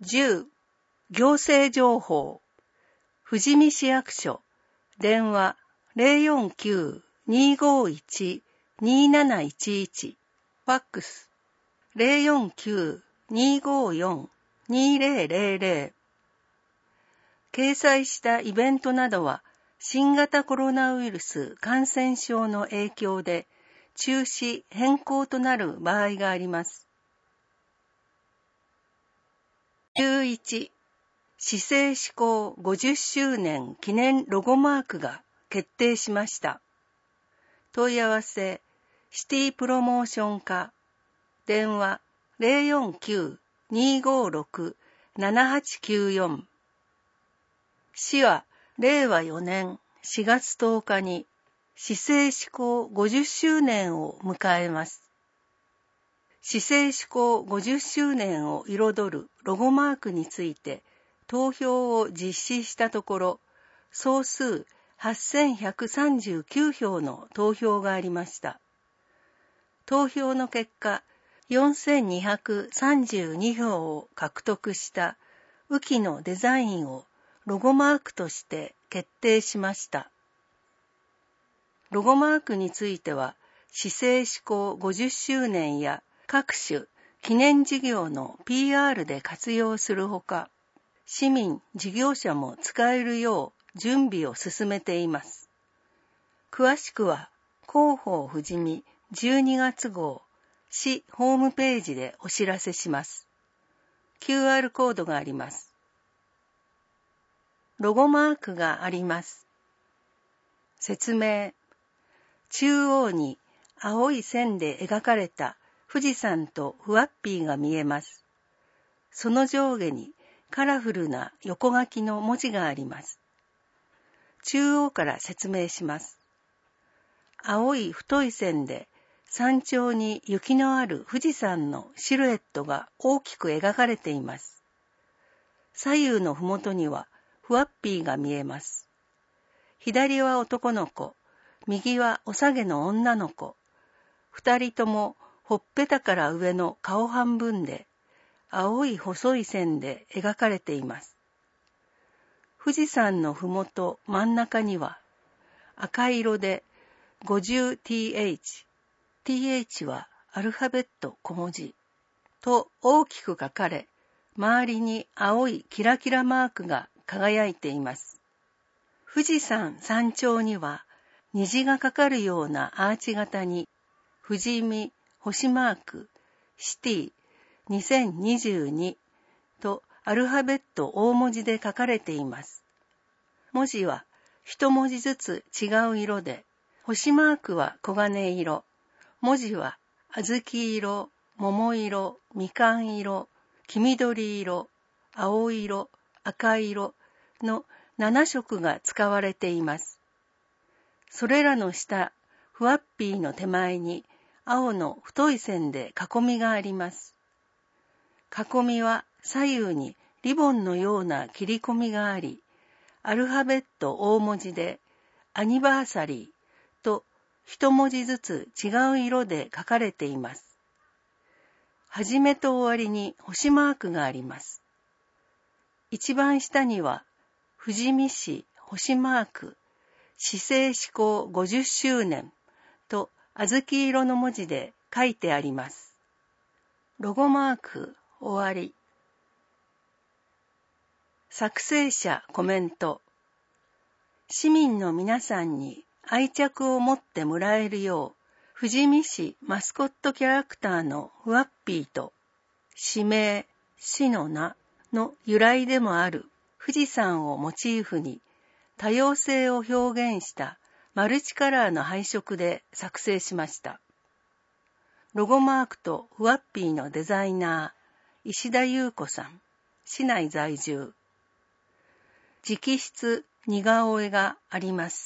10、行政情報。富士見市役所。電話049-251-2711。ファックス049-254-2000。掲載したイベントなどは新型コロナウイルス感染症の影響で中止変更となる場合があります。11、市政施行50周年記念ロゴマークが決定しました。問い合わせ、シティプロモーション課、電話049-256-7894。市は令和4年4月10日に市政施行50周年を迎えます。市政施行50周年を彩るロゴマークについて投票を実施したところ、総数8139票の投票がありました。投票の結果、4232票を獲得した雨季のデザインをロゴマークとして決定しました。ロゴマークについては、市政施行50周年や各種記念事業の PR で活用するほか、市民・事業者も使えるよう準備を進めています。詳しくは、広報富士見12月号市ホームページでお知らせします。QR コードがあります。ロゴマークがあります。説明。中央に青い線で描かれた富士山とフワッピーが見えます。その上下にカラフルな横書きの文字があります。中央から説明します。青い太い線で山頂に雪のある富士山のシルエットが大きく描かれています。左右のふもとにはフワッピーが見えます。左は男の子、右はおさげの女の子。二人ともほっぺたから上の顔半分で、青い細い線で描かれています。富士山のふもと真ん中には、赤色で 50th、th はアルファベット小文字と大きく書かれ、周りに青いキラキラマークが輝いています。富士山山頂には虹がかかるようなアーチ型に富士見星マークシティ2022とアルファベット大文字で書かれています。文字は一文字ずつ違う色で、星マークは黄金色、文字は小豆色、桃色、みかん色、黄緑色、青色、赤色の7色が使われています。それらの下、フワッピーの手前に青の太い線で囲みがあります。囲みは左右にリボンのような切り込みがあり、アルファベット大文字でアニバーサリーと一文字ずつ違う色で書かれています。はじめと終わりに星マークがあります。一番下には富士見市星マーク市政施行50周年と小豆色の文字で書いてあります。ロゴマーク終わり。作成者コメント。市民の皆さんに愛着を持ってもらえるよう、富士見市マスコットキャラクターのフワッピーと、市名、市の名の由来でもある富士山をモチーフに、多様性を表現したマルチカラーの配色で作成しました。ロゴマークとフワッピーのデザイナー、石田優子さん、市内在住。直筆似顔絵があります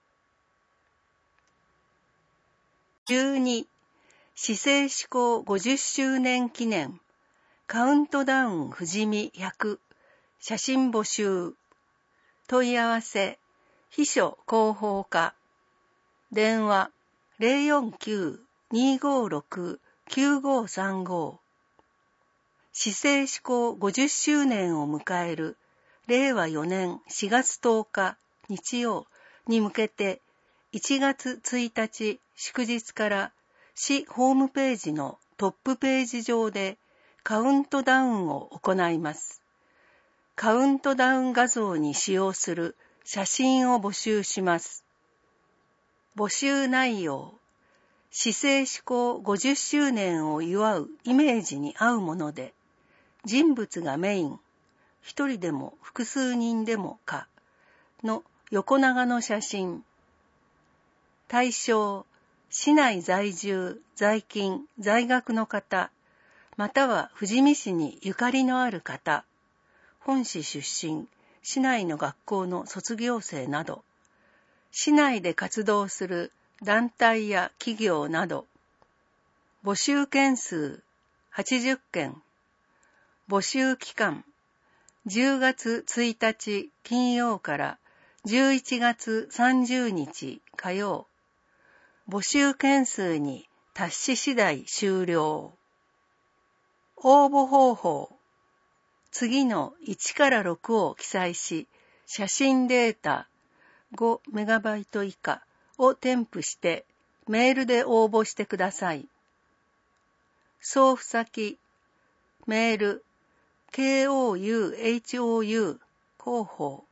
。12、市政施行50周年記念、カウントダウン富士見100、写真募集。問い合わせ、秘書広報課。電話、049-256-9535。 市政施行50周年を迎える令和4年4月10日日曜に向けて1月1日祝日から市ホームページのトップページ上でカウントダウンを行います。カウントダウン画像に使用する写真を募集します。募集内容、市政施行50周年を祝うイメージに合うもので、人物がメイン、一人でも複数人でもかの横長の写真。対象、市内在住、在勤、在学の方、または富士見市にゆかりのある方、本市出身、市内の学校の卒業生など、市内で活動する団体や企業など、募集件数80件、募集期間10月1日金曜から11月30日火曜、募集件数に達し次第終了。応募方法、次の1から6を記載し、写真データ5メガバイト以下を添付してメールで応募してください。送付先、メール、KOUHOU 広報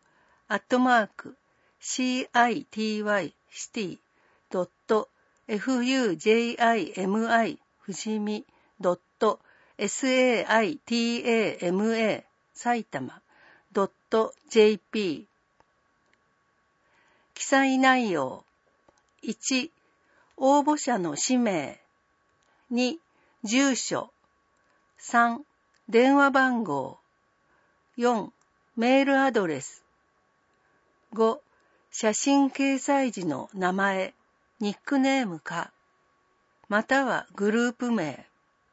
@city.fujimi ふじみ .saitama 埼玉 .jp 記載内容1、応募者の氏名2、住所3、電話番号4、メールアドレス5、写真掲載時の名前、ニックネームか、またはグループ名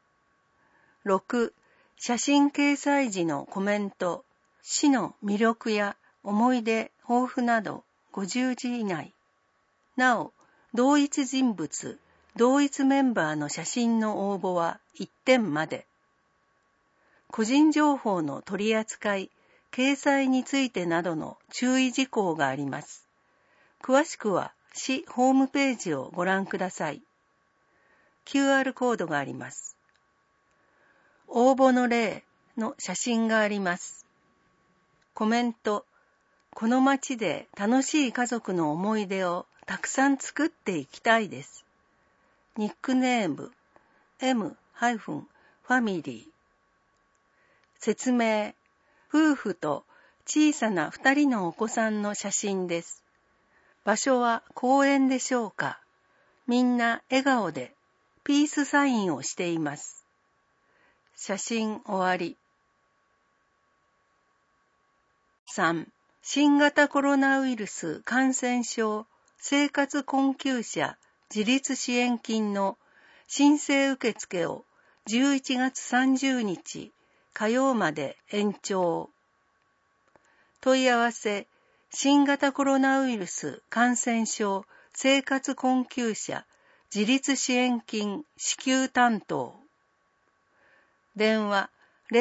6、写真掲載時のコメント、市の魅力や思い出、抱負など50字以内。なお、同一人物、同一メンバーの写真の応募は1点まで。個人情報の取り扱い、掲載についてなどの注意事項があります。詳しくは市ホームページをご覧ください。QR コードがあります。応募の例の写真があります。コメント、この町で楽しい家族の思い出をたくさん作っていきたいです。ニックネーム、M-ファミリー。説明、夫婦と小さな2人のお子さんの写真です。場所は公園でしょうか。みんな笑顔でピースサインをしています。写真終わり。3、新型コロナウイルス感染症生活困窮者自立支援金の申請受付を11月30日火曜まで延長。問い合わせ、新型コロナウイルス感染症生活困窮者自立支援金支給担当。電話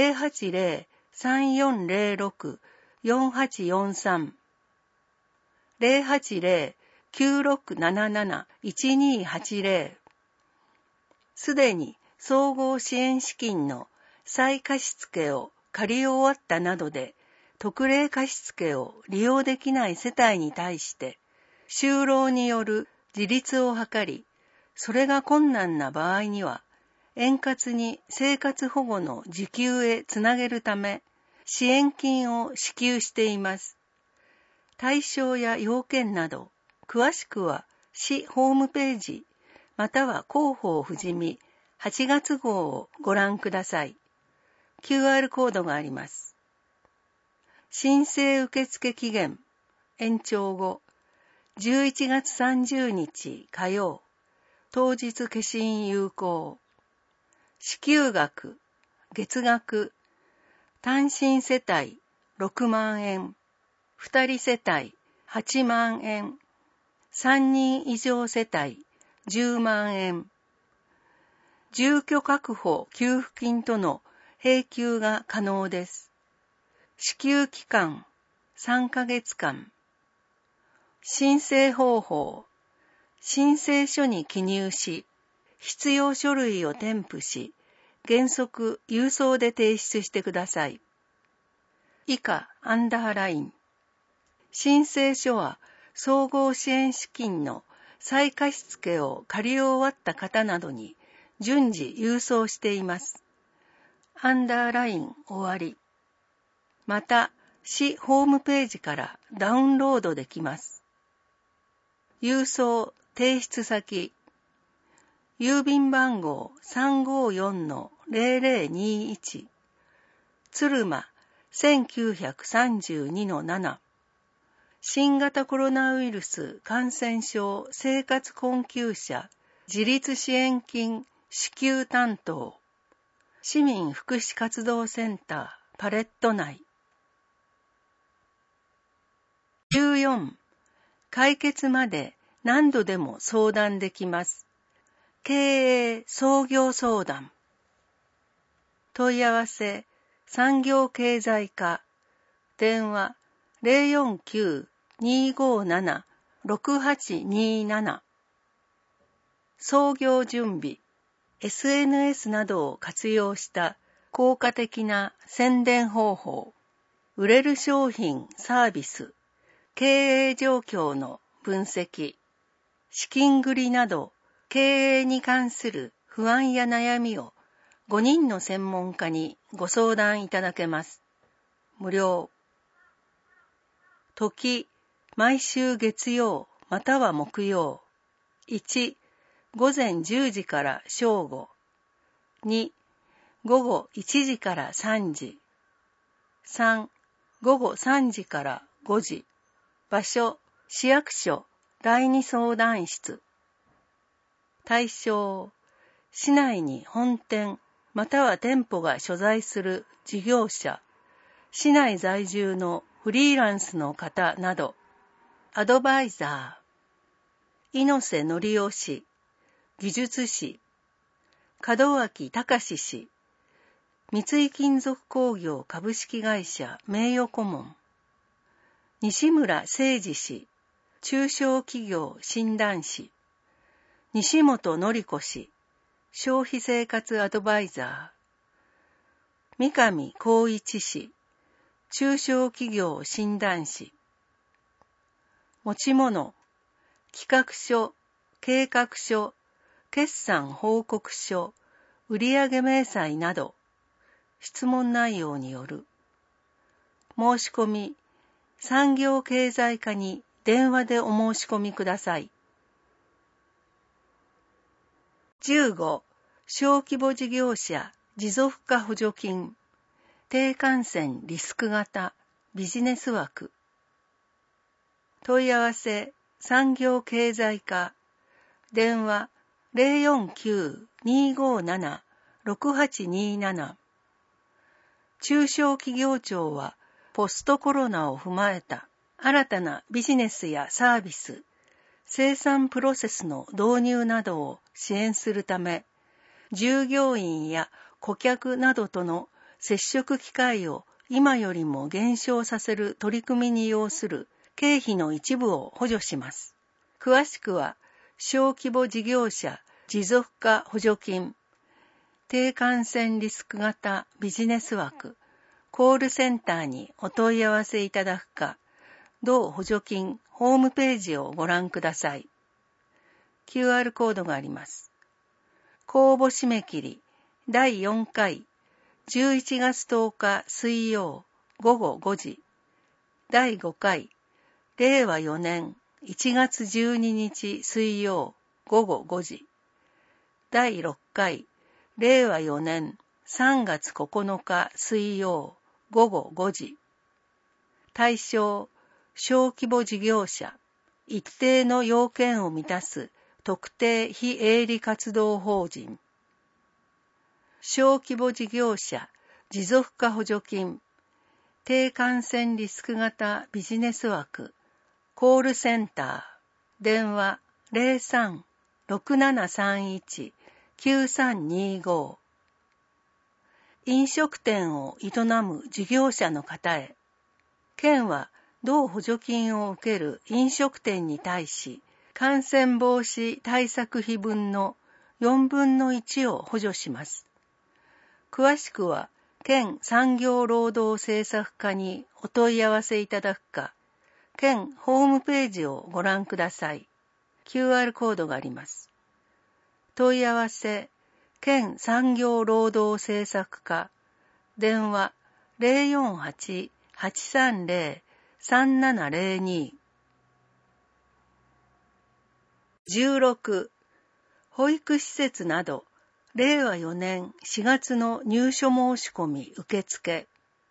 080-3406-4843 080-9677-1280。すでに総合支援資金の再貸付を借り終わったなどで特例貸付を利用できない世帯に対して就労による自立を図り、それが困難な場合には円滑に生活保護の受給へつなげるため支援金を支給しています。対象や要件など詳しくは市ホームページまたは広報ふじみ8月号をご覧ください。QR コードがあります。申請受付期限延長後11月30日火曜当日消印有効。支給額月額単身世帯6万円2人世帯8万円3人以上世帯10万円住居確保給付金との請求が可能です。支給期間3ヶ月間。申請方法。申請書に記入し、必要書類を添付し、原則郵送で提出してください。以下アンダーライン。申請書は総合支援資金の再貸付を借り終わった方などに順次郵送しています。アンダーライン終わり。また、市ホームページからダウンロードできます。郵送提出先。郵便番号 354-0021 鶴間 1932-7 新型コロナウイルス感染症生活困窮者自立支援金支給担当市民福祉活動センターパレット内。14. 解決まで何度でも相談できます。経営創業相談。問い合わせ産業経済課電話 049-257-6827 創業準備 SNS などを活用した効果的な宣伝方法売れる商品サービス経営状況の分析資金繰りなど経営に関する不安や悩みを5人の専門家にご相談いただけます。無料。時、毎週月曜または木曜。1、午前10時から正午。2、午後1時から3時。3、午後3時から5時。場所、市役所第2相談室。対象、市内に本店または店舗が所在する事業者、市内在住のフリーランスの方など、アドバイザー、猪瀬則夫氏、技術士、門脇隆氏、三井金属工業株式会社名誉顧問、西村誠二氏、中小企業診断士、西本典子氏、消費生活アドバイザー、三上光一氏、中小企業診断士、持ち物、企画書、計画書、決算報告書、売上明細など、質問内容による。申し込み、産業経済課に電話でお申し込みください。15. 小規模事業者持続化補助金低感染リスク型ビジネス枠問い合わせ産業経済課電話 049-257-6827 中小企業庁はポストコロナを踏まえた新たなビジネスやサービス生産プロセスの導入などを支援するため、従業員や顧客などとの接触機会を今よりも減少させる取り組みに要する経費の一部を補助します。詳しくは、小規模事業者持続化補助金、低感染リスク型ビジネス枠、コールセンターにお問い合わせいただくか、同補助金ホームページをご覧ください。QR コードがあります。公募締め切り第4回11月10日水曜午後5時第5回令和4年1月12日水曜午後5時第6回令和4年3月9日水曜午後5時対象小規模事業者、一定の要件を満たす特定非営利活動法人。小規模事業者持続化補助金、低感染リスク型ビジネス枠、コールセンター、電話 03-6731-9325。 飲食店を営む事業者の方へ、県は同補助金を受ける飲食店に対し、感染防止対策費分の4分の1を補助します。詳しくは、県産業労働政策課にお問い合わせいただくか、県ホームページをご覧ください。QR コードがあります。問い合わせ、県産業労働政策課、電話 048-830-3702。16、保育施設など、令和4年4月の入所申し込み受付。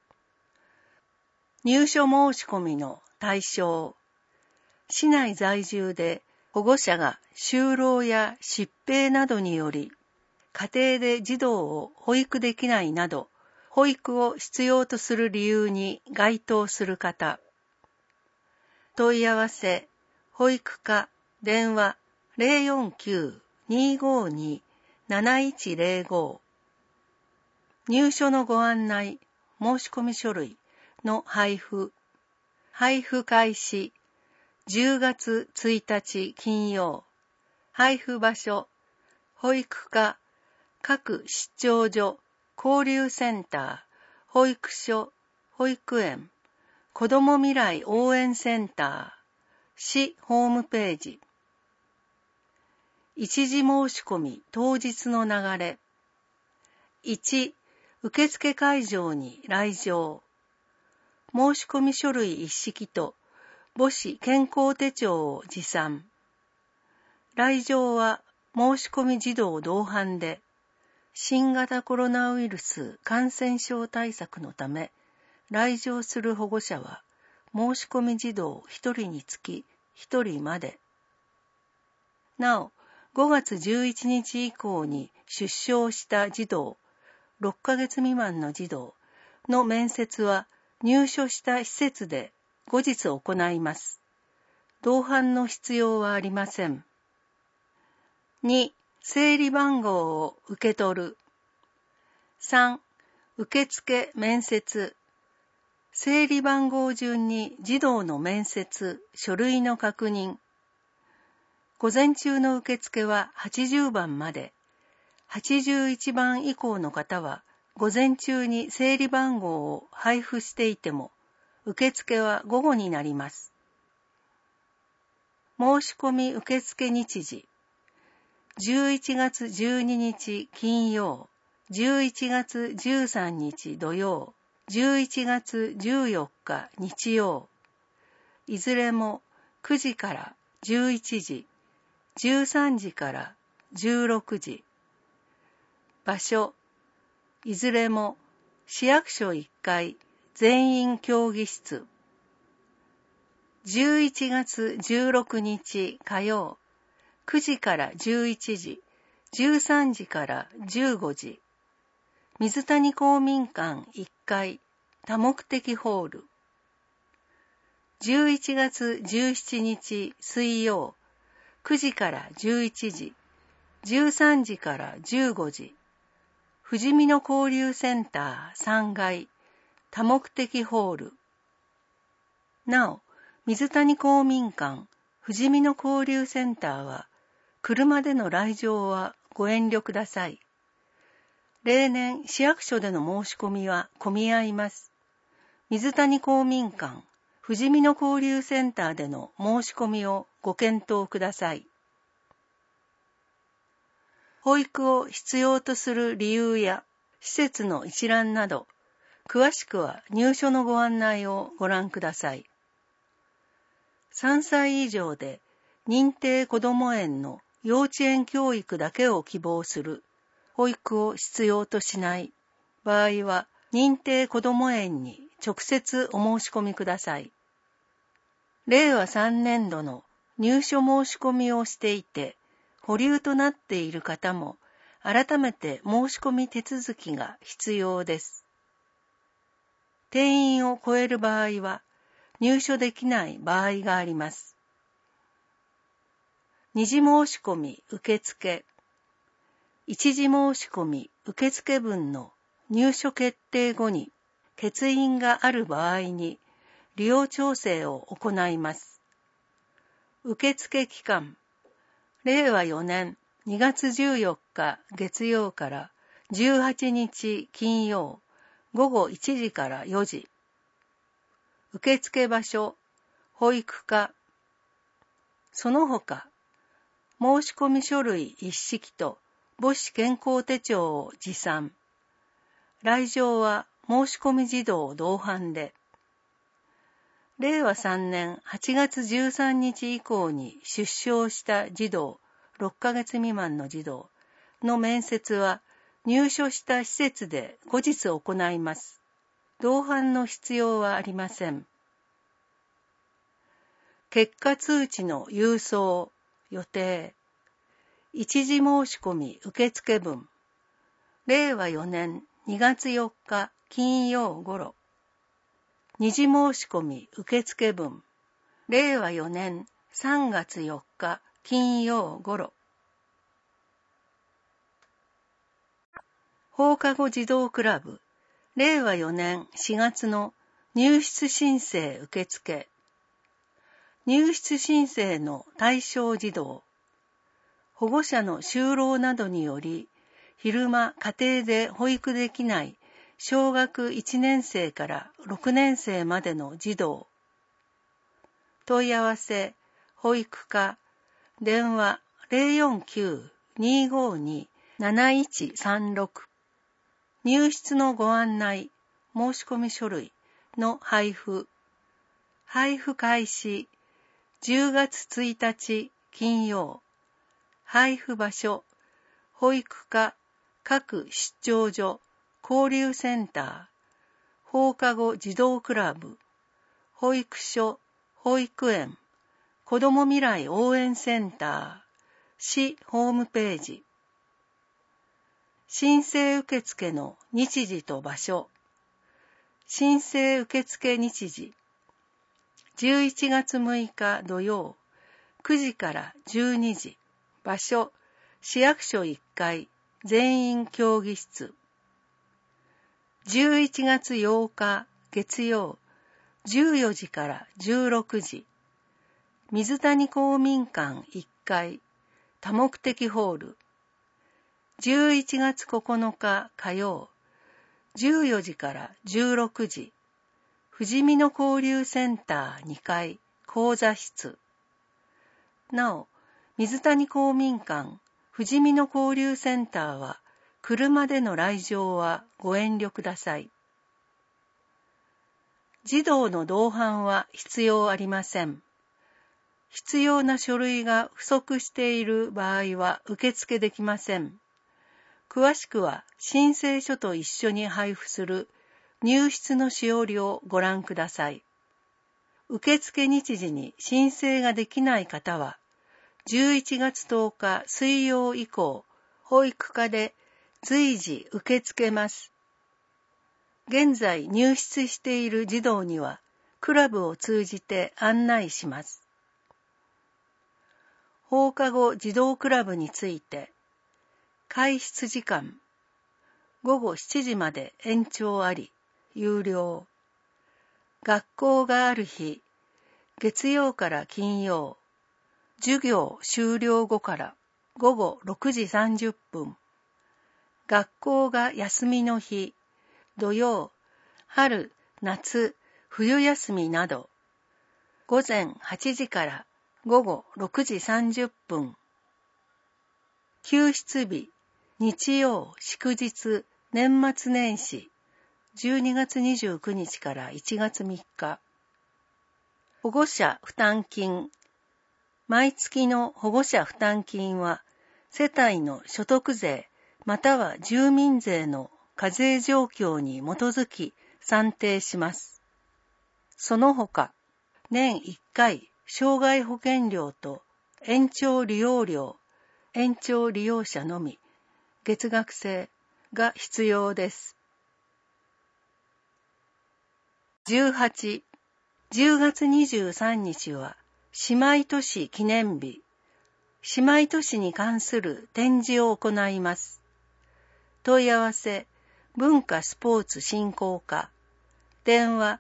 入所申し込みの対象。市内在住で保護者が就労や疾病などにより、家庭で児童を保育できないなど、保育を必要とする理由に該当する方。問い合わせ、保育課、電話 049-252-7105。入所のご案内、申し込み書類の配布。配布開始、10月1日金曜。配布場所、保育課、各市町所、交流センター、保育所、保育園、子ども未来応援センター、市ホームページ。一時申し込み当日の流れ。1、受付会場に来場。申し込み書類一式と母子健康手帳を持参。来場は申し込み児童同伴で、新型コロナウイルス感染症対策のため、来場する保護者は申し込み児童1人につき1人まで。なお、5月11日以降に出生した児童、6ヶ月未満の児童の面接は入所した施設で後日行います。同伴の必要はありません。2、整理番号を受け取る。3、受付面接。整理番号順に児童の面接、書類の確認。午前中の受付は80番まで。81番以降の方は午前中に整理番号を配布していても、受付は午後になります。申し込み受付日時。11月12日金曜、11月13日土曜、11月14日日曜。いずれも9時から11時、13時から16時。場所、いずれも市役所1階全員協議室。11月16日火曜、9時から11時、13時から15時。水谷公民館1階多目的ホール。11月17日水曜、9時から11時、13時から15時。富士見の交流センター3階多目的ホール。なお、水谷公民館富士見の交流センターは、車での来場はご遠慮ください。例年、市役所での申し込みは混み合います。水谷公民館富士見の交流センターでの申し込みをご検討ください。保育を必要とする理由や施設の一覧など、詳しくは入所のご案内をご覧ください。3歳以上で認定こども園の幼稚園教育だけを希望する、保育を必要としない場合は、認定こども園に直接お申し込みください。令和3年度の入所申し込みをしていて、保留となっている方も、改めて申し込み手続きが必要です。定員を超える場合は、入所できない場合があります。二次申し込み受付。一次申し込み受付分の入所決定後に欠員がある場合に利用調整を行います。受付期間、令和4年2月14日月曜から18日金曜午後1時から4時。受付場所、保育課。その他、申込書類一式と母子健康手帳を持参。来場は申込児童同伴で。令和3年8月13日以降に出生した児童、6ヶ月未満の児童の面接は入所した施設で後日行います。同伴の必要はありません。結果通知の郵送、予定。一時申し込み受付分。令和4年2月4日金曜ごろ。二次申し込み受付分。令和4年3月4日金曜ごろ。放課後児童クラブ。令和4年4月の入室申請受付。入室申請の対象児童。保護者の就労などにより、昼間家庭で保育できない小学1年生から6年生までの児童。問い合わせ、保育課、電話 049-252-7136。入室のご案内、申込書類の配布。配布開始、10月1日金曜。配布場所、保育課、各出張所、交流センター、放課後児童クラブ、保育所、保育園、子ども未来応援センター、市ホームページ。申請受付の日時と場所。申請受付日時。11月6日土曜、9時から12時。場所、市役所1階、全員協議室。11月8日月曜、14時から16時。水谷公民館1階、多目的ホール。11月9日火曜、14時から16時。ふじみの交流センター2階、講座室。なお、水谷公民館、ふじみの交流センターは、車での来場はご遠慮ください。児童の同伴は必要ありません。必要な書類が不足している場合は受付できません。詳しくは申請書と一緒に配布する入室のしおりをご覧ください。受付日時に申請ができない方は、11月10日水曜以降、保育課で随時受け付けます。現在入室している児童には、クラブを通じて案内します。放課後児童クラブについて、開室時間、午後7時まで延長あり、有料。学校がある日、月曜から金曜、授業終了後から午後6時30分。学校が休みの日、土曜、春、夏、冬休みなど、午前8時から午後6時30分。休室日、日曜、祝日、年末年始、12月29日から1月3日。保護者負担金。毎月の保護者負担金は、世帯の所得税または住民税の課税状況に基づき算定します。その他、年1回障害保険料と延長利用料、延長利用者のみ、月額制が必要です。18、10月23日は姉妹都市記念日。姉妹都市に関する展示を行います。問い合わせ、 文化スポーツ振興課。電話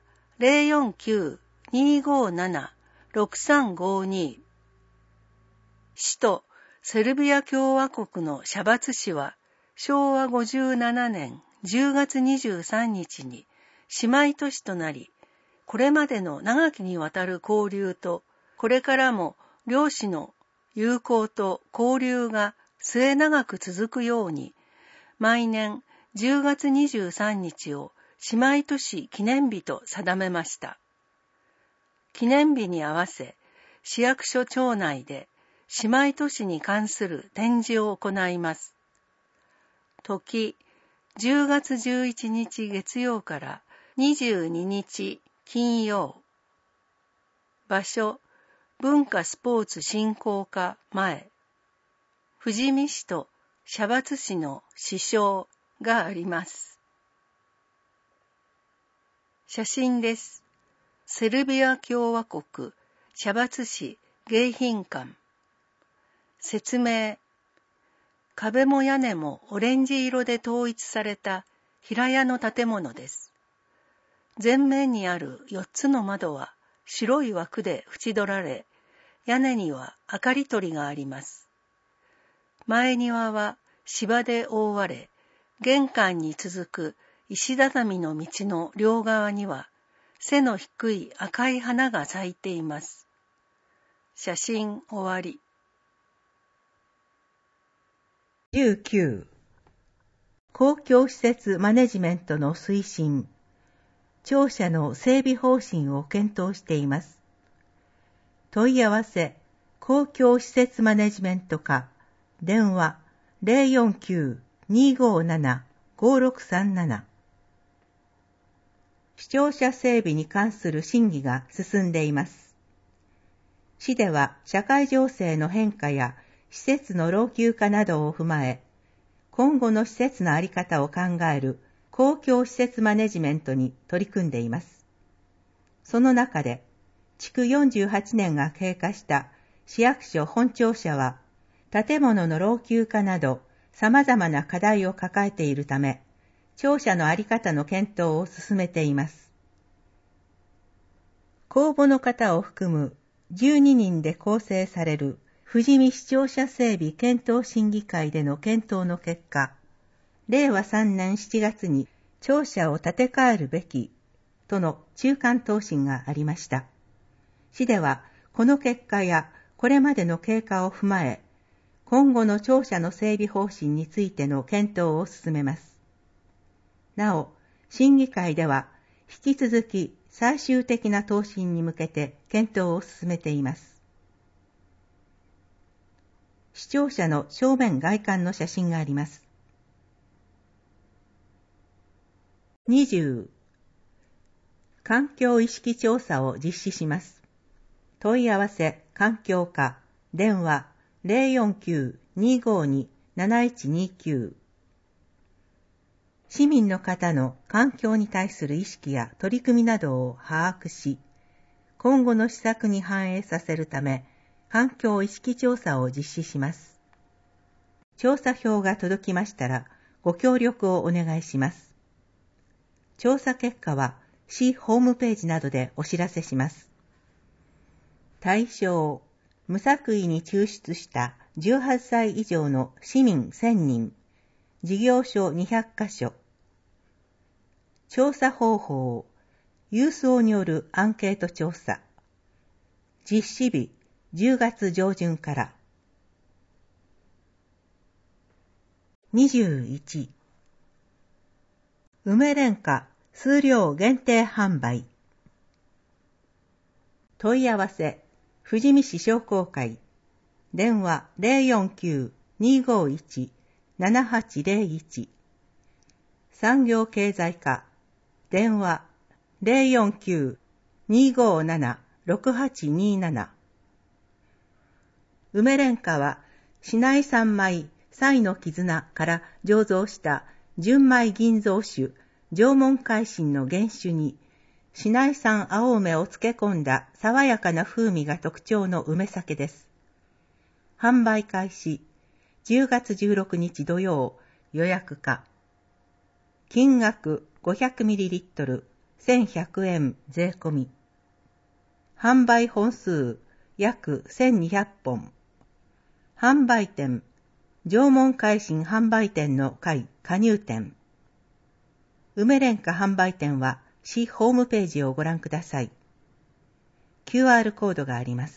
049-257-6352。首都セルビア共和国のシャバツ市は昭和57年10月23日に姉妹都市となり、これまでの長きにわたる交流と、これからも両市の友好と交流が末永く続くように、毎年10月23日を姉妹都市記念日と定めました。記念日に合わせ、市役所庁内で姉妹都市に関する展示を行います。時、10月11日月曜から22日金曜。場所、文化スポーツ振興課前。富士見市とシャバツ市の市章があります。写真です。セルビア共和国シャバツ市迎賓館。説明。壁も屋根もオレンジ色で統一された平屋の建物です。前面にある4つの窓は白い枠で縁取られ、屋根には明かり取りがあります。前庭は芝で覆われ、玄関に続く石畳の道の両側には背の低い赤い花が咲いています。写真終わり。 19. 公共施設マネジメントの推進。庁舎の整備方針を検討しています。問い合わせ、公共施設マネジメント課、電話049-257-5637。市庁舎整備に関する審議が進んでいます。市では社会情勢の変化や施設の老朽化などを踏まえ、今後の施設の在り方を考える公共施設マネジメントに取り組んでいます。その中で、築48年が経過した市役所本庁舎は、建物の老朽化など様々な課題を抱えているため、庁舎の在り方の検討を進めています。公募の方を含む12人で構成される富士見市庁舎整備検討審議会での検討の結果、令和3年7月に庁舎を建て替えるべきとの中間答申がありました。市ではこの結果やこれまでの経過を踏まえ、今後の庁舎の整備方針についての検討を進めます。なお、審議会では引き続き最終的な答申に向けて検討を進めています。市庁舎の正面外観の写真があります。20. 環境意識調査を実施します。問い合わせ環境課電話049-252-7129。市民の方の環境に対する意識や取り組みなどを把握し、今後の施策に反映させるため、環境意識調査を実施します。調査票が届きましたら、ご協力をお願いします。調査結果は、市ホームページなどでお知らせします。対象、無作為に抽出した18歳以上の市民1000人、事業所200カ所。調査方法、郵送によるアンケート調査。実施日、10月上旬から。21. 梅廉価数量限定販売。問い合わせ、富士見市商工会。電話049-251-7801。産業経済課。電話049-257-6827。梅廉価は、市内産米、彩の絆から醸造した純米吟醸酒、縄文海進の原酒に、市内産青梅を漬け込んだ爽やかな風味が特徴の梅酒です。販売開始、10月16日土曜、予約可。 金額 500ml 1100円税込み。販売本数約1200本。販売店、縄文海進販売店の会加入店。梅廉価販売店は市ホームページをご覧ください。QR コードがあります。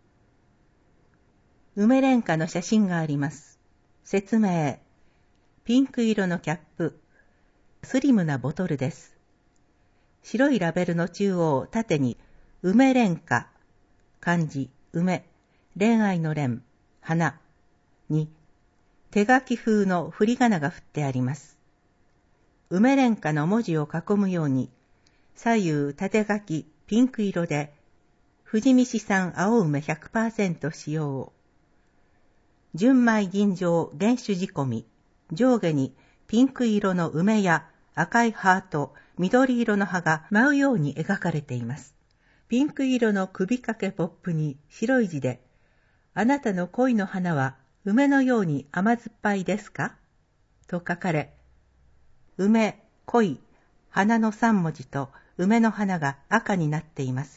梅廉価の写真があります。説明。ピンク色のキャップ。スリムなボトルです。白いラベルの中央縦に梅廉価、漢字梅、恋愛の恋、花に手書き風の振り仮名が振ってあります。梅廉価の文字を囲むように左右縦書きピンク色で富士見市産青梅 100% 使用。純米吟醸原酒仕込み、上下にピンク色の梅や赤いハート、緑色の葉が舞うように描かれています。ピンク色の首掛けポップに白い字で、あなたの恋の花は梅のように甘酸っぱいですかと書かれ、梅、恋、花の3文字と梅の花が赤になっています。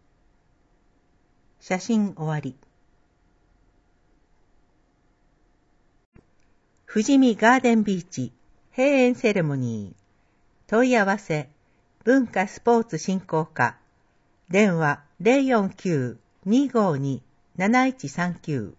写真終わり。富士見ガーデンビーチ閉園セレモニー。問い合わせ、文化スポーツ振興課。電話 049-252-7139。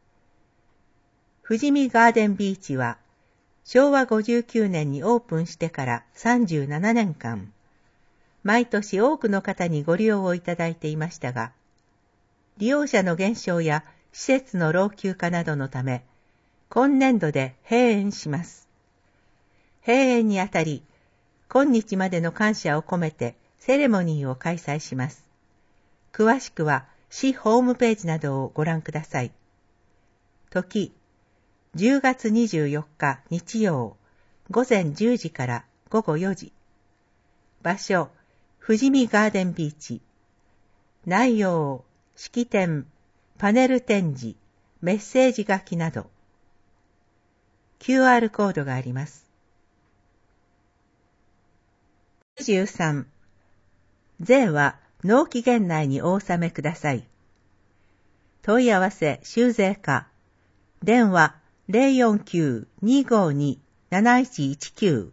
富士見ガーデンビーチは、昭和59年にオープンしてから37年間、毎年多くの方にご利用をいただいていましたが、利用者の減少や施設の老朽化などのため、今年度で閉園します。閉園にあたり、今日までの感謝を込めてセレモニーを開催します。詳しくは市ホームページなどをご覧ください。時、10月24日日曜、午前10時から午後4時。場所、富士見ガーデンビーチ。内容、式典、パネル展示、メッセージ書きなど。QR コードがあります。23. 税は納期限内にお納めください。問い合わせ修税課。電話 049-252-7119。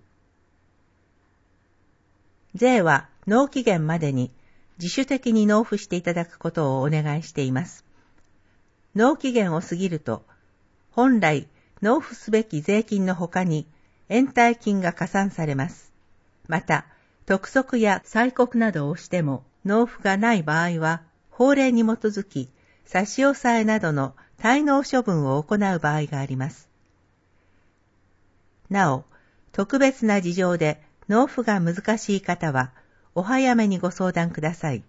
税は納期限までに自主的に納付していただくことをお願いしています。納期限を過ぎると、本来納付すべき税金の他に延滞金が加算されます。また、督促や催告などをしても納付がない場合は、法令に基づき差し押さえなどの滞納処分を行う場合があります。なお、特別な事情で納付が難しい方は、お早めにご相談ください。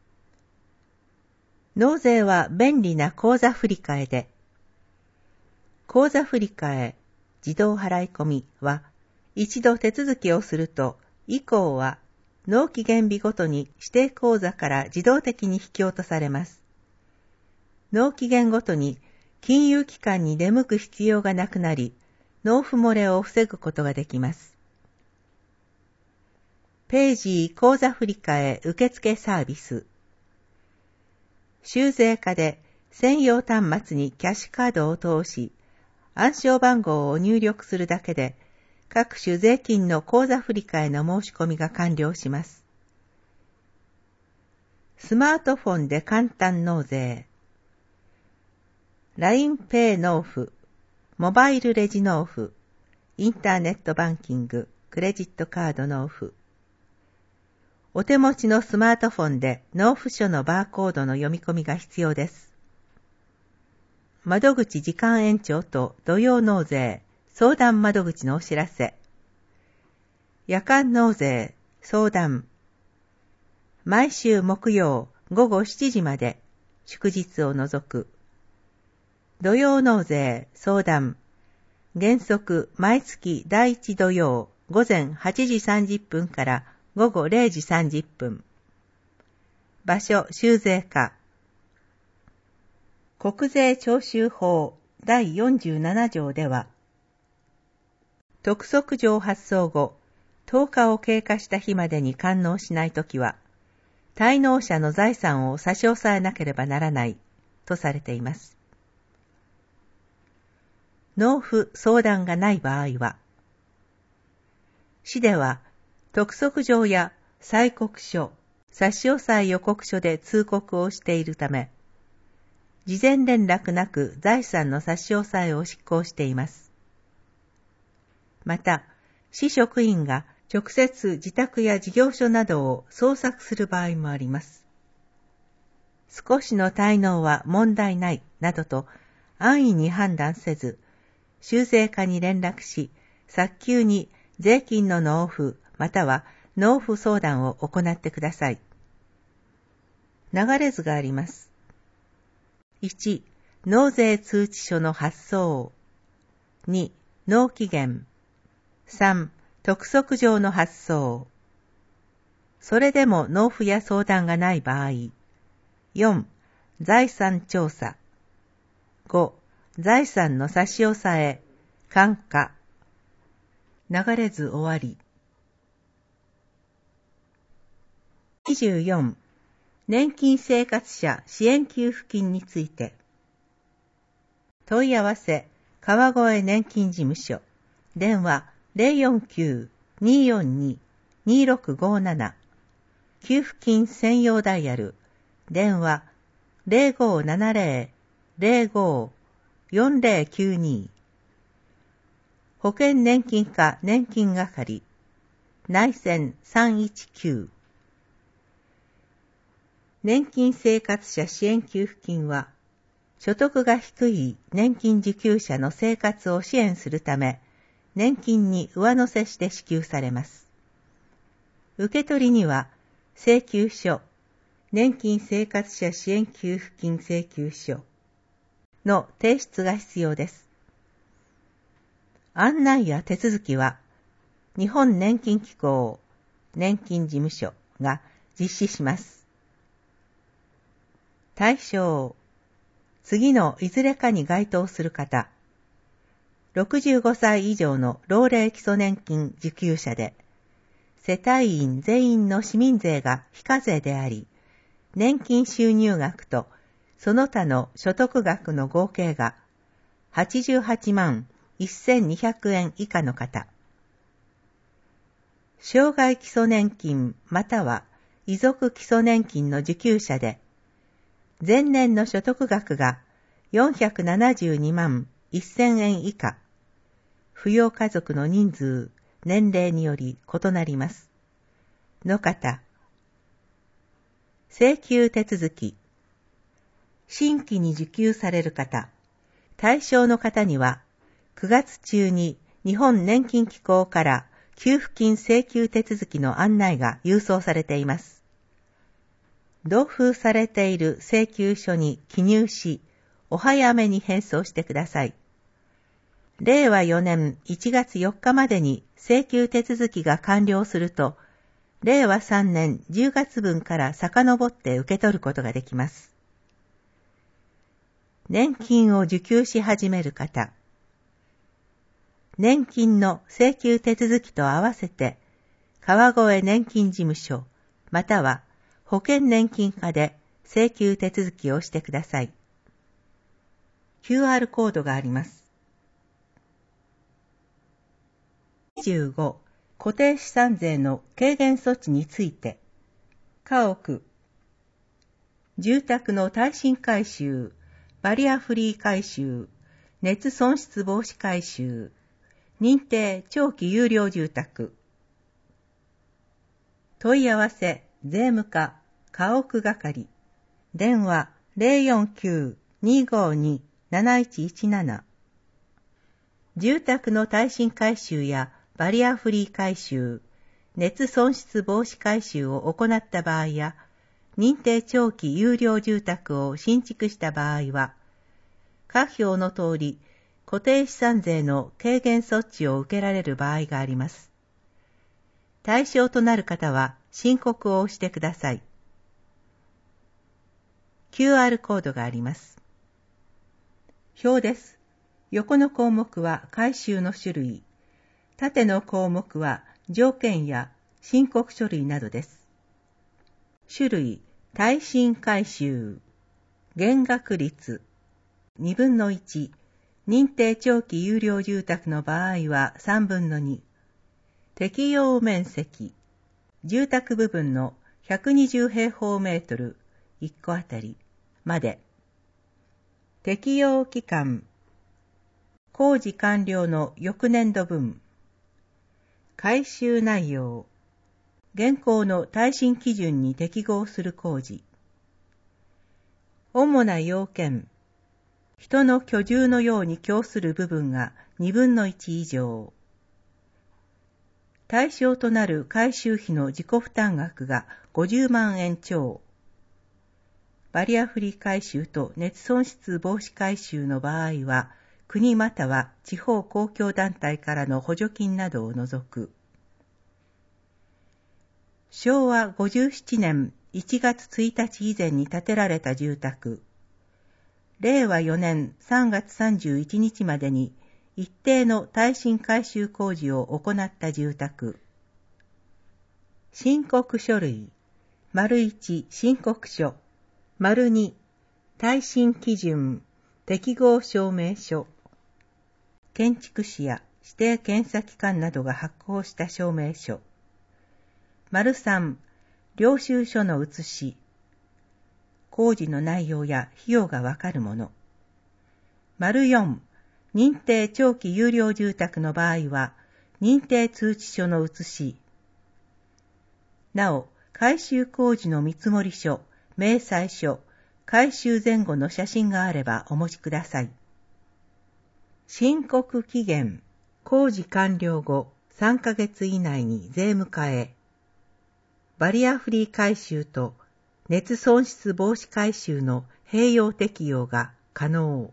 納税は便利な口座振替で、口座振替、自動払い込みは、一度手続きをすると、以降は納期限日ごとに指定口座から自動的に引き落とされます。納期限ごとに金融機関に出向く必要がなくなり、納付漏れを防ぐことができます。ページ口座振替受付サービス。修税課で専用端末にキャッシュカードを通し、暗証番号を入力するだけで、各種税金の口座振替の申し込みが完了します。スマートフォンで簡単納税。LINEPay 納付、モバイルレジ納付、インターネットバンキング、クレジットカード納付。お手持ちのスマートフォンで納付書のバーコードの読み込みが必要です。窓口時間延長と土曜納税、相談窓口のお知らせ。夜間納税、相談。毎週木曜午後7時まで、祝日を除く。土曜納税、相談。原則毎月第1土曜午前8時30分から午後0時30分。場所、修税課。国税徴収法第47条では、 督促状発送後、10日を経過した日までに完納しないときは、滞納者の財産を差し押さえなければならないとされています。納付相談がない場合は、市では督促状や催告書、差し押さえ予告書で通告をしているため、事前連絡なく財産の差し押さえを執行しています。また、市職員が直接自宅や事業所などを捜索する場合もあります。少しの滞納は問題ないなどと安易に判断せず、収税課に連絡し、早急に税金の納付または納付相談を行ってください。流れ図があります。1、納税通知書の発送。2、納期限。3、督促状の発送。それでも納付や相談がない場合。4、財産調査。5、財産の差し押さえ、換価。流れ図終わり。24、年金生活者支援給付金について。問い合わせ、川越年金事務所。電話 049-242-2657。給付金専用ダイヤル。電話 0570-05-4092。保険年金課年金係。内線319。年金生活者支援給付金は、所得が低い年金受給者の生活を支援するため、年金に上乗せして支給されます。受取には、請求書、年金生活者支援給付金請求書の提出が必要です。案内や手続きは、日本年金機構年金事務所が実施します。対象、次のいずれかに該当する方、65歳以上の老齢基礎年金受給者で、世帯員全員の市民税が非課税であり、年金収入額とその他の所得額の合計が88万1200円以下の方、生涯基礎年金または遺族基礎年金の受給者で、前年の所得額が472万1000円以下、扶養家族の人数、年齢により異なります。の方、請求手続き、新規に受給される方、対象の方には、9月中に日本年金機構から給付金請求手続きの案内が郵送されています。同封されている請求書に記入し、お早めに返送してください。令和4年1月4日までに請求手続きが完了すると、令和3年10月分から遡って受け取ることができます。年金を受給し始める方、年金の請求手続きと合わせて、川越年金事務所、または保険年金課で請求手続きをしてください。QR コードがあります。25、固定資産税の軽減措置について。家屋、住宅の耐震改修、バリアフリー改修、熱損失防止改修、認定長期有料住宅。問い合わせ、税務課、家屋係。電話 049-252-7117。住宅の耐震改修やバリアフリー改修、熱損失防止改修を行った場合や、認定長期有料住宅を新築した場合は、下表の通り、固定資産税の軽減措置を受けられる場合があります。対象となる方は申告をしてください。QR コードがあります。表です。横の項目は改修の種類。 縦の項目は条件や申告書類などです。種類、耐震改修、減額率、2分の1、認定長期有料住宅の場合は3分の2、適用面積、住宅部分の120平方メートル1個あたりまで、適用期間、工事完了の翌年度分、改修内容、現行の耐震基準に適合する工事、主な要件、人の居住のように供する部分が2分の1以上、対象となる改修費の自己負担額が50万円超、バリアフリー改修と熱損失防止改修の場合は、国または地方公共団体からの補助金などを除く。昭和57年1月1日以前に建てられた住宅、令和4年3月31日までに一定の耐震改修工事を行った住宅。申告書類、1申告書、2耐震基準、適合証明書。建築士や指定検査機関などが発行した証明書。3領収書の写し。工事の内容や費用がわかるもの。4認定長期有料住宅の場合は、認定通知書の写し。なお、改修工事の見積書、明細書、改修前後の写真があればお持ちください。申告期限、工事完了後3ヶ月以内に税務課へ。バリアフリー改修と熱損失防止改修の併用適用が可能。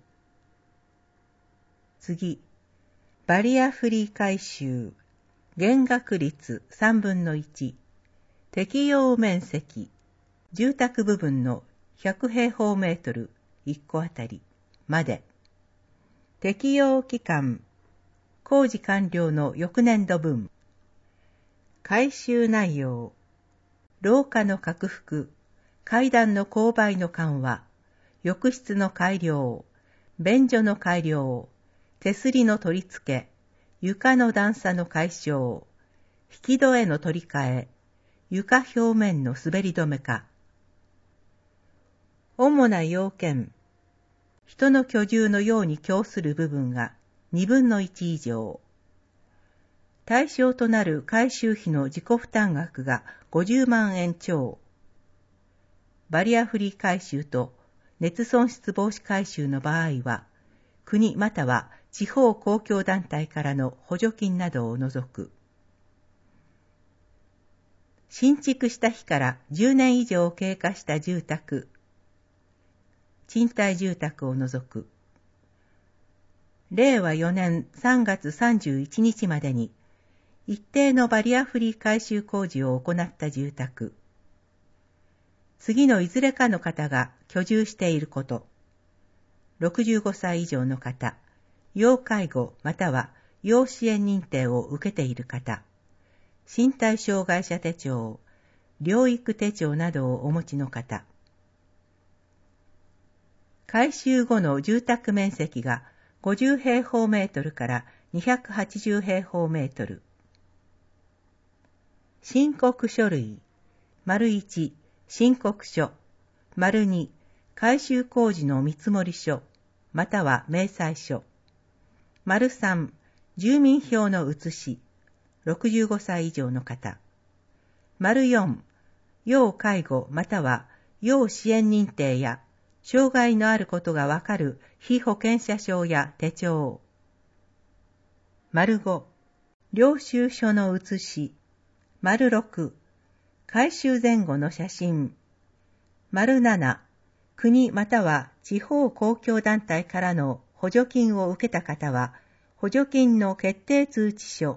次、バリアフリー改修、減額率3分の1、適用面積、住宅部分の100平方メートル1個あたりまで。適用期間、工事完了の翌年度分。改修内容、廊下の拡幅、階段の勾配の緩和、浴室の改良、便所の改良、手すりの取り付け、床の段差の解消、引き戸への取り替え、床表面の滑り止め化。主な要件、人の居住のように供する部分が2分の1以上。対象となる改修費の自己負担額が50万円超。バリアフリー改修と熱損失防止改修の場合は、国または地方公共団体からの補助金などを除く。新築した日から10年以上経過した住宅、賃貸住宅を除く。令和4年3月31日までに一定のバリアフリー改修工事を行った住宅。次のいずれかの方が居住していること。65歳以上の方、要介護または要支援認定を受けている方、身体障害者手帳、療育手帳などをお持ちの方。改修後の住宅面積が50平方メートルから280平方メートル。申告書類、1申告書、2改修工事の見積書、または明細書。3住民票の写し、65歳以上の方。4要介護または要支援認定や障害のあることがわかる被保険者証や手帳。5領収書の写し。6改修前後の写真。7国または地方公共団体からの補助金を受けた方は補助金の決定通知書。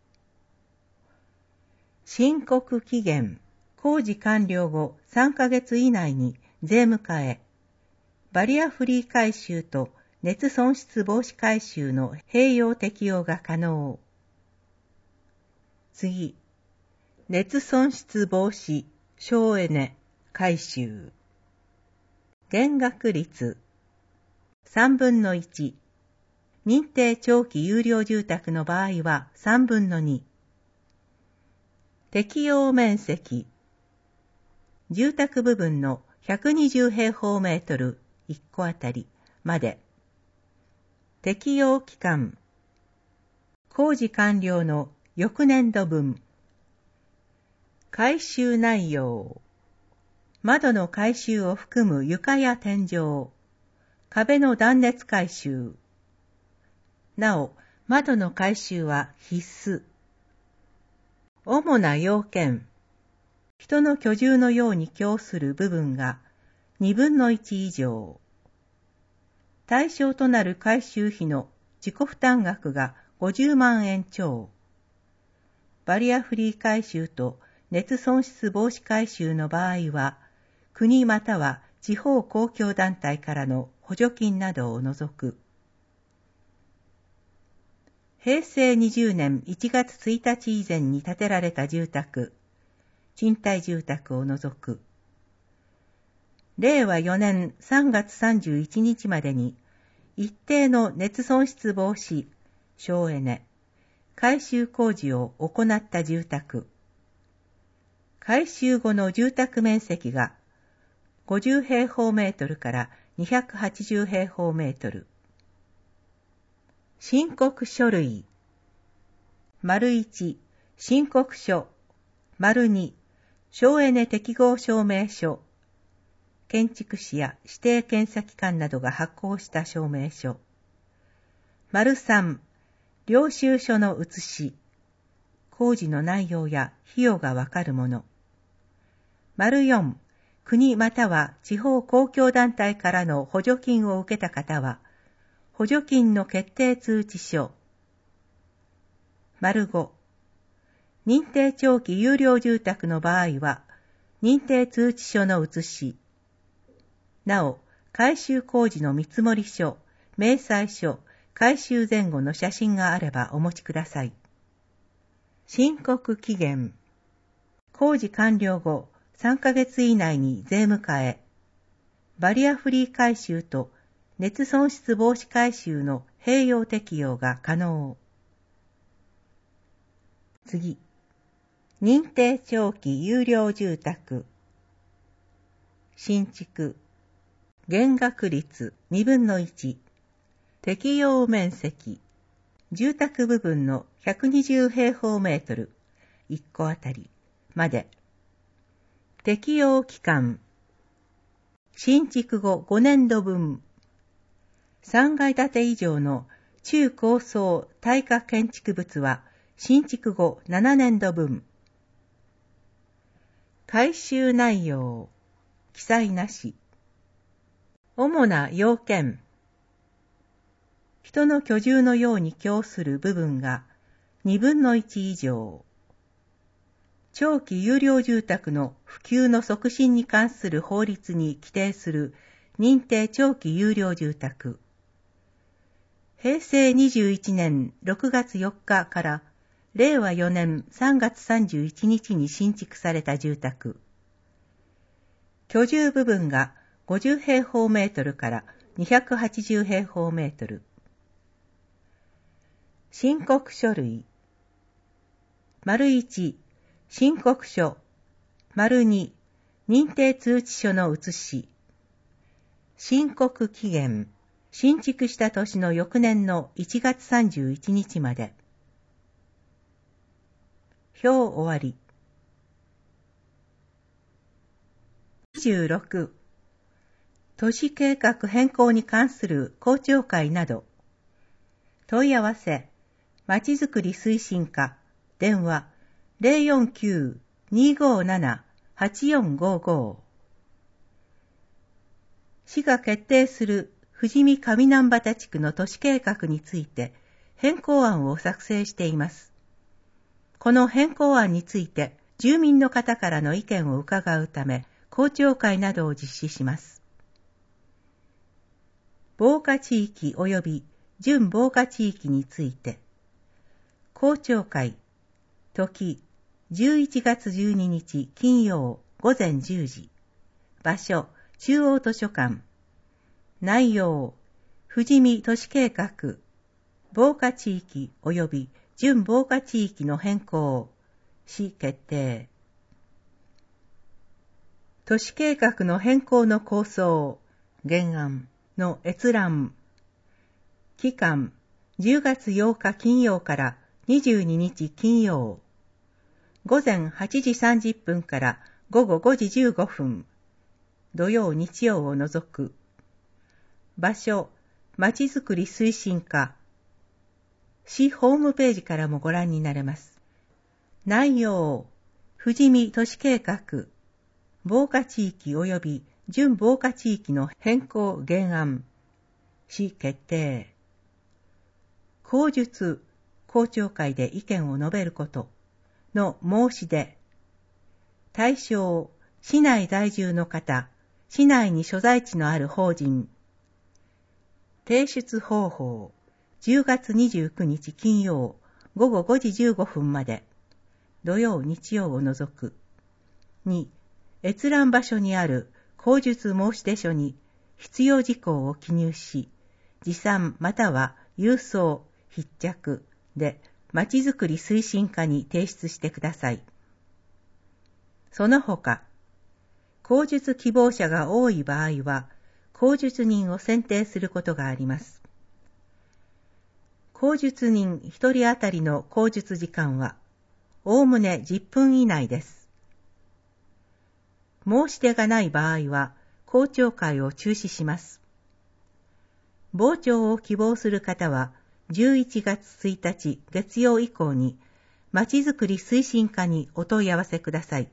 申告期限、工事完了後3ヶ月以内に税務課へ。バリアフリー改修と熱損失防止改修の併用適用が可能。 次、熱損失防止省エネ改修。減額率3分の1。認定長期有料住宅の場合は3分の2。適用面積。住宅部分の120平方メートル1個あたりまで。適用期間。工事完了の翌年度分。改修内容。窓の改修を含む床や天井。壁の断熱改修。なお、窓の改修は必須。主な要件。人の居住のように供する部分が2分の1以上。対象となる改修費の自己負担額が50万円超。バリアフリー改修と熱損失防止改修の場合は、国または地方公共団体からの補助金などを除く。平成20年1月1日以前に建てられた住宅、賃貸住宅を除く。令和4年3月31日までに、一定の熱損失防止、省エネ、改修工事を行った住宅。改修後の住宅面積が50平方メートルから280平方メートル。申告書類。1、申告書。2、省エネ適合証明書。建築士や指定検査機関などが発行した証明書。3、領収書の写し。工事の内容や費用がわかるもの。4、国または地方公共団体からの補助金を受けた方は、補助金の決定通知書。5、認定長期有料住宅の場合は、認定通知書の写し。なお、改修工事の見積書、明細書、改修前後の写真があればお持ちください。申告期限。工事完了後3ヶ月以内に税務課へ。バリアフリー改修と熱損失防止改修の併用適用が可能。次。認定長期有料住宅。新築。減額率2分の1。適用面積。住宅部分の120平方メートル1個あたりまで。適用期間。新築後5年度分。3階建て以上の中高層耐火建築物は新築後7年度分。改修内容。記載なし。主な要件。人の居住のように供する部分が2分の1以上。長期有料住宅の普及の促進に関する法律に規定する認定長期有料住宅。平成21年6月4日から令和4年3月31日に新築された住宅。居住部分が50平方メートルから280平方メートル。申告書類。1、申告書。2、認定通知書の写し。申告期限。新築した年の翌年の1月31日まで。表終わり。26、都市計画変更に関する公聴会など。問い合わせ、まちづくり推進課、電話 049-257-8455。市が決定する富士見上南畑地区の都市計画について変更案を作成しています。この変更案について住民の方からの意見を伺うため、公聴会などを実施します。防火地域及び準防火地域について、公聴会、 時、11月12日金曜午前10時。場所、中央図書館。内容、富士見都市計画、防火地域及び準防火地域の変更、し決定。都市計画の変更の構想、原案の閲覧。期間、10月8日金曜から22日金曜。午前8時30分から午後5時15分。土曜日曜を除く。場所、まちづくり推進課。市ホームページからもご覧になれます。内容、富士見都市計画、防火地域及び準防火地域の変更原案、し決定。口述、公聴会で意見を述べることの申し出。対象、市内在住の方、市内に所在地のある法人。提出方法、10月29日金曜午後5時15分まで、土曜日曜を除く。2、閲覧場所にある口述申し出書に必要事項を記入し、持参または郵送、筆着でまちづくり推進課に提出してください。その他、口述希望者が多い場合は、口述人を選定することがあります。口述人1人当たりの口述時間は、おおむね10分以内です。申し出がない場合は、公聴会を中止します。傍聴を希望する方は、11月1日月曜以降に、まちづくり推進課にお問い合わせください。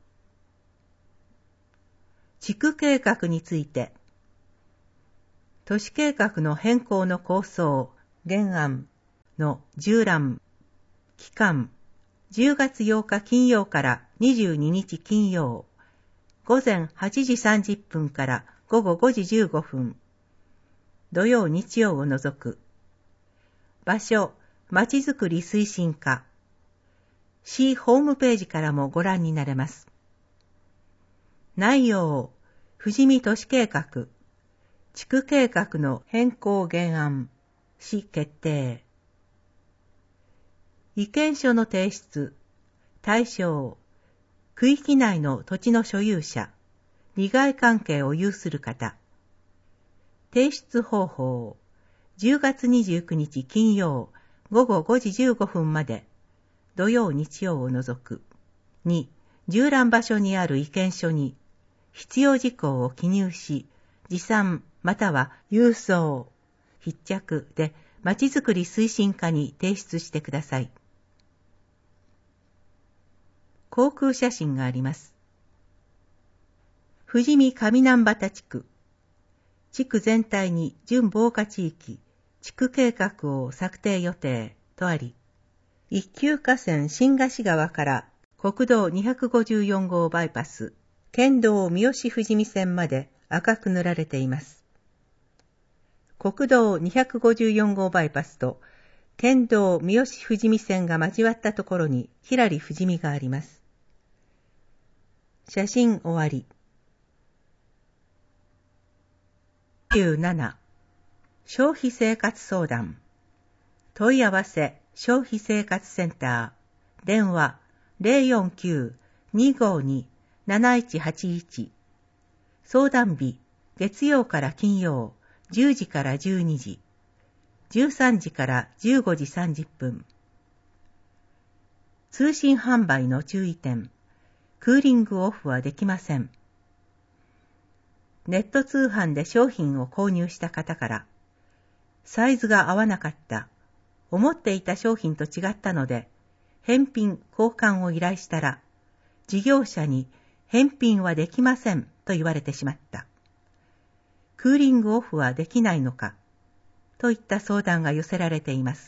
地区計画について、都市計画の変更の構想、原案の従覧、期間、10月8日金曜から22日金曜、午前8時30分から午後5時15分、土曜日曜を除く。場所、まちづくり推進課。市ホームページからもご覧になれます。内容、富士見都市計画、地区計画の変更原案、し決定。意見書の提出、対象、区域内の土地の所有者、利害関係を有する方。提出方法、10月29日金曜午後5時15分まで、土曜日曜を除く。2、従覧場所にある意見書に、必要事項を記入し、持参または郵送、筆着でまちづくり推進課に提出してください。航空写真があります。富士見上南畑地区。地区全体に準防火地域、地区計画を策定予定とあり、一級河川新河岸川から国道254号バイパス、県道三好富士見線まで赤く塗られています。国道254号バイパスと県道三好富士見線が交わったところにひらり富士見があります。写真終わり。27. 消費生活相談。問い合わせ消費生活センター。電話 049-252-7181。相談日月曜から金曜10時から12時。13時から15時30分。通信販売の注意点。クーリングオフはできません。ネット通販で商品を購入した方から、サイズが合わなかった、思っていた商品と違ったので、返品・交換を依頼したら、事業者に返品はできませんと言われてしまった。クーリングオフはできないのか、といった相談が寄せられています。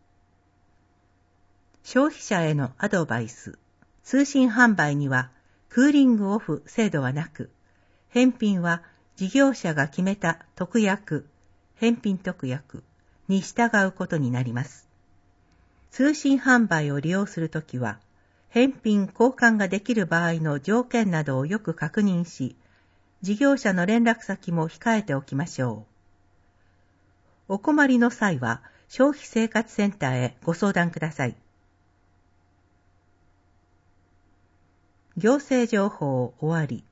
消費者へのアドバイス。通信販売にはクーリングオフ制度はなく、返品は事業者が決めた特約、返品特約に従うことになります。 通信販売を利用するときは、返品・交換ができる場合の条件などをよく確認し、事業者の連絡先も控えておきましょう。お困りの際は、消費生活センターへご相談ください。行政情報終わり。